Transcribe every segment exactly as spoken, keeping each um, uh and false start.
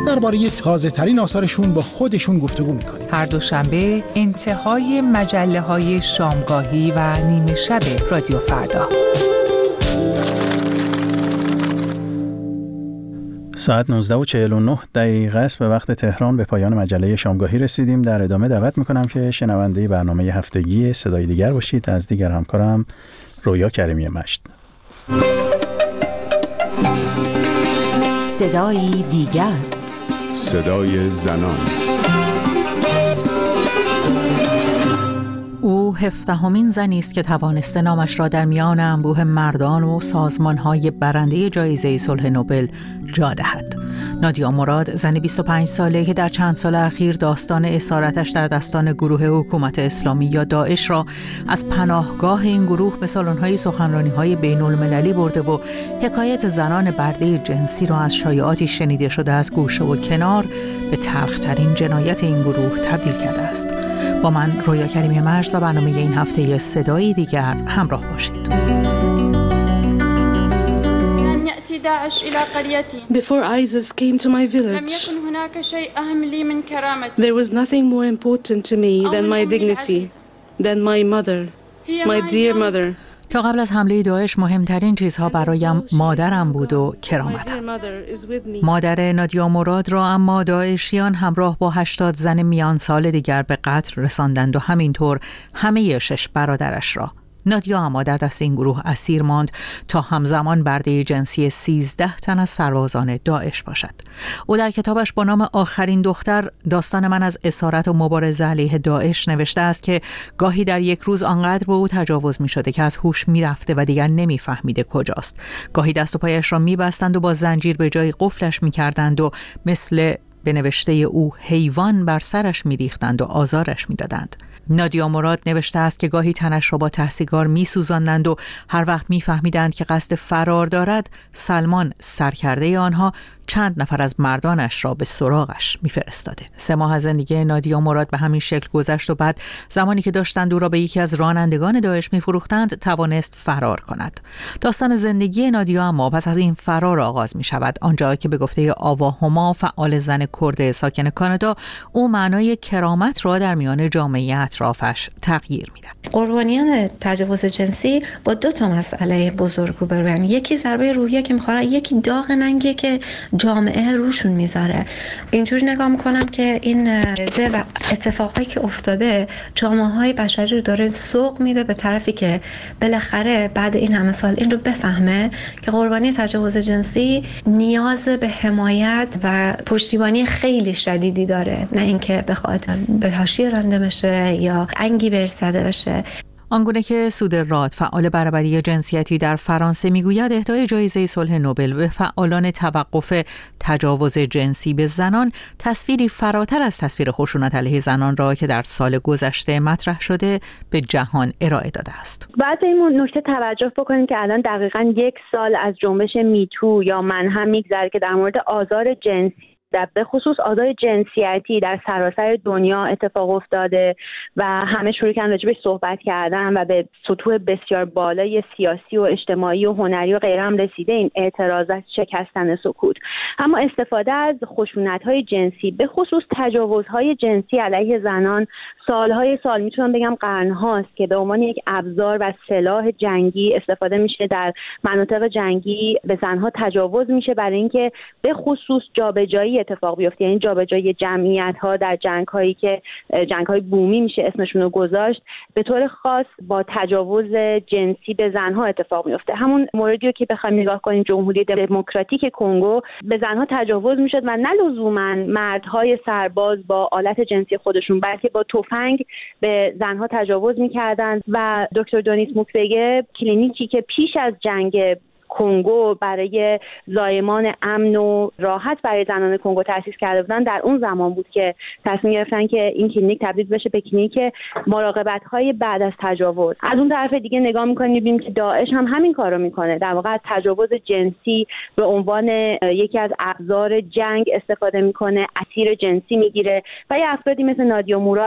درباره تازه‌ترین آثارشون با خودشون گفتگو می‌کنیم. هر دوشنبه انتهای مجله‌های شامگاهی و نیمه شب رادیو فردا. ساعت نوزده و چهل و نه دقیقه است. به وقت تهران به پایان مجله شامگاهی رسیدیم. در ادامه دعوت میکنم که شنونده برنامه هفتگی صدای دیگر باشید. از دیگر همکارم رویا کریمی مشت. صدای دیگر، صدای زنان. او هفدهمین زنی است که توانسته نامش را در میان انبوه مردان و سازمان‌های برنده جایزه صلح نوبل جا دهد. نادیا مراد، زن بیست و پنج ساله که در چند سال اخیر داستان اسارتش در دستان گروه حکومت اسلامی یا داعش را از پناهگاه این گروه به سالن‌های سخنرانی‌های بین‌المللی برده و حکایت زنان برده جنسی را از شایعاتی شنیده شده از گوشه و کنار به تلخ‌ترین جنایت این گروه تبدیل کرده است. با من رویا کریمی مجد و برنامه این هفته صدای دیگر همراه باشید. Before ISIS came to my village, there was nothing more important to me than my dignity, than my mother, my dear mother. تا قبل از حمله داعش مهمترین چیزها برایم مادرم بود و کرامتم. مادر نادیا مراد را اما داعشیان همراه با هشتاد زن میان سال دیگر به قتل رساندند و همینطور همه شش برادرش را. نادیا اما در دست این گروه اسیر ماند تا همزمان برده جنسی سیزده تن از سربازان داعش باشد. او در کتابش با نام آخرین دختر داستان من از اسارت و مبارزه علیه داعش نوشته است که گاهی در یک روز آنقدر به او تجاوز می شده که از هوش می رفته و دیگر نمی فهمیده کجاست. گاهی دست و پایش را می بستند و با زنجیر به جای قفلش می کردند و مثل به نوشته او حیوان بر سرش می ریختند و آزارش می دادند. نادیا مراد نوشته است که گاهی تنش را با ته سیگار می سوزاندند و هر وقت می فهمیدند که قصد فرار دارد، سلمان سرکرده آنها چند نفر از مردانش را به سراغش میفرستاده. سه ماه از زندگی نادیا مراد به همین شکل گذشت و بعد زمانی که داشتند او را به یکی از رانندگان داعش میفروختند توانست فرار کند. داستان زندگی نادیا اما پس از این فرار آغاز می شود، آنجا که به گفته آوا هما، فعال زن کرد ساکن کانادا، او معنای کرامت را در میان جامعه اطرافش تغییر میده. قربانیان تجاوز جنسی با دو تا مسئله بزرگ روبروان. یکی ضربه روحیه که میخورن، یکی داغ ننگی که جامعه روشون میذاره. اینجوری نگاه میکنم که این رزه و اتفاقی که افتاده جامعه های بشری رو داره سوق میده به طرفی که بالاخره بعد این همه سال این رو بفهمه که قربانی تجاوز جنسی نیاز به حمایت و پشتیبانی خیلی شدیدی داره، نه اینکه بخواد به حاشیه رانده بشه یا انگی برسده بشه. آنگونه که سودراد، فعال برابری جنسیتی در فرانسه، میگوید اهدای جایزه صلح نوبل به فعالان توقف تجاوز جنسی به زنان تصویری فراتر از تصویر خشونت علیه زنان را که در سال گذشته مطرح شده به جهان ارائه داده است. بعد این نکته توجه بکنیم که الان دقیقاً یک سال از جنبش میتو یا من هم میگذره که در مورد آزار جنسی به خصوص آزار جنسیتی در سراسر دنیا اتفاق افتاده و همه شروع کردن راجعش صحبت کردن و به سطوح بسیار بالای سیاسی و اجتماعی و هنری و غیره هم رسیده این اعتراضات شکستن سکوت. اما استفاده از خشونت‌های جنسی به خصوص تجاوزهای جنسی علیه زنان سالهای سال، میتونم بگم قرن‌هاست که به عنوان یک ابزار و سلاح جنگی استفاده میشه. در مناطق جنگی به زنها تجاوز میشه برای اینکه به خصوص جابجایی اتفاق بیفته، یعنی جابجایی جمعیت‌ها در جنگ‌هایی که جنگ‌های بومی میشه اسمشون رو گذاشت، به طور خاص با تجاوز جنسی به زنها اتفاق میفته. همون موردی رو که بخوایم نگاه کنیم، جمهوری دموکراتیک کنگو به زنها تجاوز میشد و نه لزوماً مردهای سرباز با آلت جنسی خودشون، بلکه با تفنگ به زنها تجاوز میکردند. و دکتر دونیس موکوگه، کلینیکی که پیش از جنگ کنگو برای زایمان امن و راحت برای زنان کنگو تأسیس کرده بودن، در اون زمان بود که تصمیم گرفتن که این کلینیک تبدیل بشه به کلینیک مراقبت‌های بعد از تجاوز. از اون طرف دیگه نگاه می‌کنیم می‌بینیم که داعش هم همین کارو میکنه، در واقع تجاوز جنسی به عنوان یکی از ابزار جنگ استفاده میکنه، اسیر جنسی میگیره و یه افرادی مثل نادیا مراد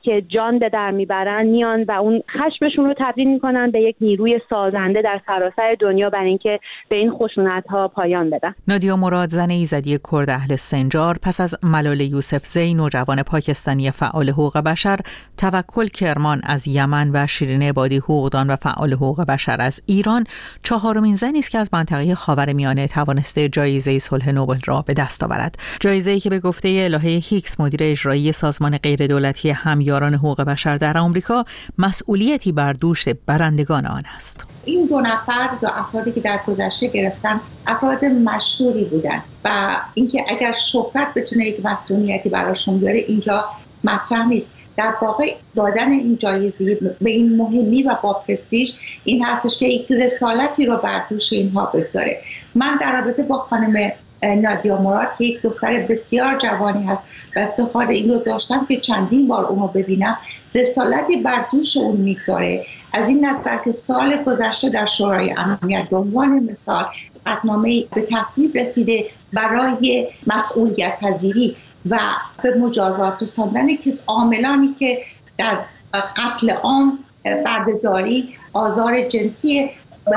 که جان به در میبرن میان و اون خشمشون رو تبدیل میکنن به یک نیروی سازنده در سراسر دنیا برای اینکه به این خشونت‌ها پایان بدن. نادیا مراد، زن ایزدی کرد اهل سنجار، پس از ملال یوسفزی، نوجوان پاکستانی فعال حقوق بشر، توکل کرمان از یمن و شیرین عبادی، حقوقدان و فعال حقوق بشر از ایران، چهارمین زنی است که از منطقه خاورمیانه توانسته جایزه صلح نوبل را به دست آورد. جایزه‌ای که به گفته الهه هیکس، مدیر اجرایی سازمان غیردولتی همیاران حقوق بشر در آمریکا، مسئولیتی بر دوش برندگان آن است. این دو نفر دو افرادی که در گذشته گرفتن افراد مشهوری بودن و اینکه اگر شهرت بتونه یک مسئولیتی براشون بیاره اینجا مطرح نیست. در واقع دادن این جایزه به این مهمی و با پرستیژ این هستش که یک رسالتی رو بر دوش اینها بگذاره. من در رابطه با خانم نادیا مراد که یک دختر بسیار جوانی هست و افتخار این رو داشتم که چندین بار اون رو ببینم، رسالتی بر دوش اون میگذاره. از این نظر که سال گذشته در شورای امنیت به عنوان مثال قطعنامه به تصویب رسیده برای مسئولیت پذیری و به مجازات رساندن کس عاملانی که در قتل عام، بردهداری، آزار جنسی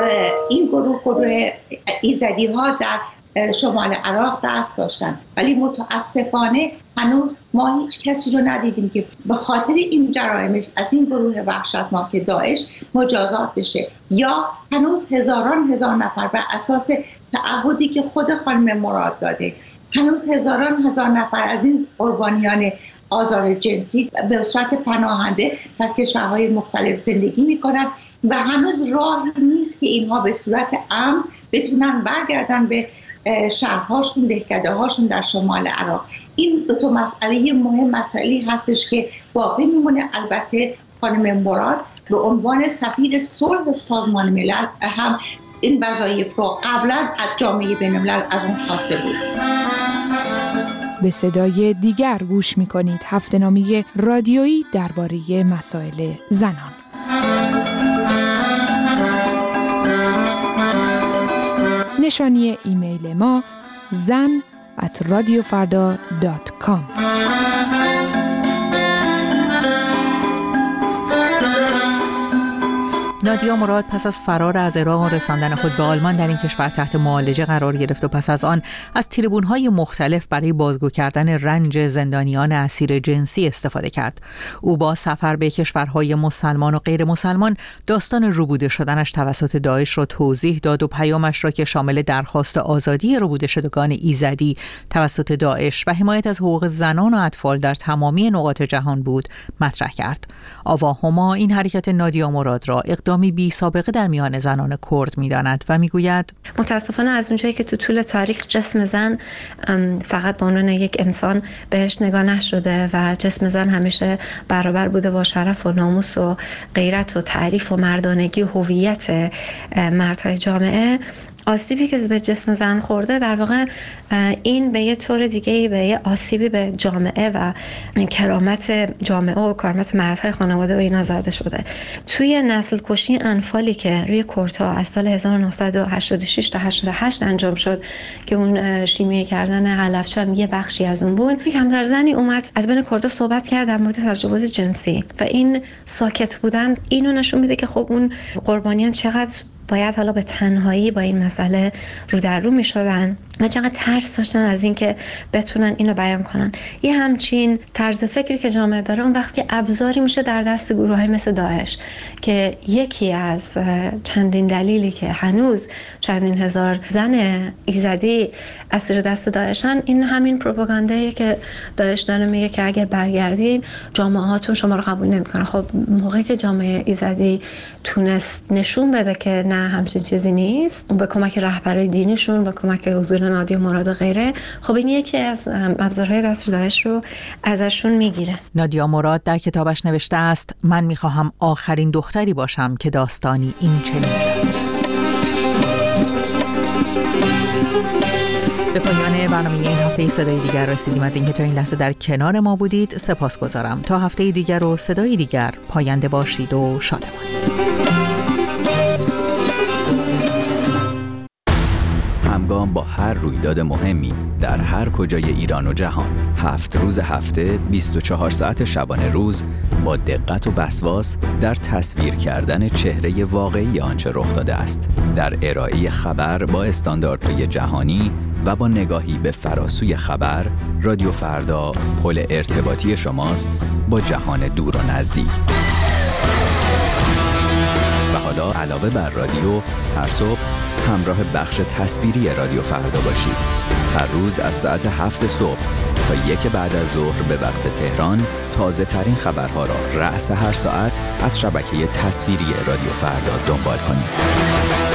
این گروه گروه ایزدی ها در شمال عراق دست داشتن، ولی متاسفانه هنوز ما هیچ کسی رو ندیدیم که به خاطر این جرائمش از این گروه وحشتناک داعش مجازات بشه. یا هنوز هزاران هزار نفر بر اساس تعهدی که خود خانم مراد داده، هنوز هزاران هزار نفر از این قربانیان آزار جنسی به صورت پناهنده در کشورهای مختلف زندگی میکنن و هنوز راهی نیست که اینها به صورت امن بتونن برگردن به شهرهاشون، دهکده هاشون در شمال عراق. این دو تا مسئله مهم مسئله هستش که باقی میمونه. البته خانم مراد به عنوان سفیر صلح سازمان ملل هم این وظایف رو قبلا از جامعه بین‌الملل از اون خواسته بود. به صدای دیگر گوش میکنید، هفته‌نامه رادیویی درباره مسائل زنان. نشانی ایمیل ما زن ات رادیو فردا دات کام. نادیا مراد پس از فرار از عراق و رساندن خود به آلمان در این کشور تحت معالجه قرار گرفت و پس از آن از تریبون‌های مختلف برای بازگو کردن رنج زندانیان اسیر جنسی استفاده کرد. او با سفر به کشورهای مسلمان و غیر مسلمان داستان ربوده شدنش توسط داعش را توضیح داد و پیامش را که شامل درخواست آزادی ربوده شدگان ایزدی توسط داعش و حمایت از حقوق زنان و اطفال در تمامی نقاط جهان بود مطرح کرد. آوا هما این حرکت نادیا مراد را اقدامی بی سابقه در میان زنان کرد می‌داند و میگوید متاسفانه از اونجایی که تو طول تاریخ جسم زن فقط به عنوان یک انسان بهش نگاه نشده و جسم زن همیشه برابر بوده با شرف و ناموس و غیرت و تعریف و مردانگی و هویت مردهای جامعه، آسیبی که به جسم زن خورده در واقع این به یه طور دیگه به یه آسیبی به جامعه و کرامت جامعه و کرامت مردهای خانواده و اینا زده شده. توی نسل کشی انفالی که روی کردها از سال هزار و نهصد و هشتاد و شش تا هشتاد و هشت انجام شد که اون شیمیه کردن حلبچه یه بخشی از اون بود، یک همدر زنی اومد از بین کردها صحبت کرد در مورد تجاوز جنسی و این ساکت بودن اینو نشون میده که خب اون قربانیان چقدر باید حالا به تنهایی با این مسئله رو در رو می شدن و چقدر ترس داشتن از این که بتونن اینو بیان کنن. یه همچین طرز فکری که جامعه داره اون وقت که ابزاری میشه در دست گروه‌های مثل داعش که یکی از چندین دلیلی که هنوز چندین هزار زن ایزدی اسیر دست داعشن این همین پروپاگانداییه که داعش داره میگه که اگر برگردین جامعه هاتون شما رو قبول نمیکنه. خب موقعی که جامعه ایزدی تونست نشون بده که نه همچین چیزی نیست به کمک رهبرای دینیشون و کمک حضور نادیا مراد و غیره، خب این یکی از ابزارهای دست داعش رو ازشون میگیره. نادیا مراد در کتابش نوشته است من میخواهم آخرین دختری باشم که داستانی این چنین. به پایان برنامه این هفته صدای دیگر رسیدیم. از اینکه تا این لحظه در کنار ما بودید سپاسگزارم. تا هفته دیگر و صدای دیگر پاینده باشید و شادمان. همگام با هر رویداد مهمی در هر کجای ایران و جهان. هفت روز هفته، بیست و چهار ساعت شبانه روز، با دقت و وسواس در تصویر کردن چهره واقعی آنچه رخ داده است. در ارائه خبر با استانداردهای جهانی و با نگاهی به فراسوی خبر، رادیو فردا پل ارتباطی شماست با جهان دور و نزدیک. و حالا علاوه بر رادیو، هر صبح همراه بخش تصویری رادیو فردا باشید. هر روز از ساعت هفت صبح تا یک بعد از ظهر به وقت تهران، تازه ترین خبرها را رأس هر ساعت از شبکه تصویری رادیو فردا دنبال کنید.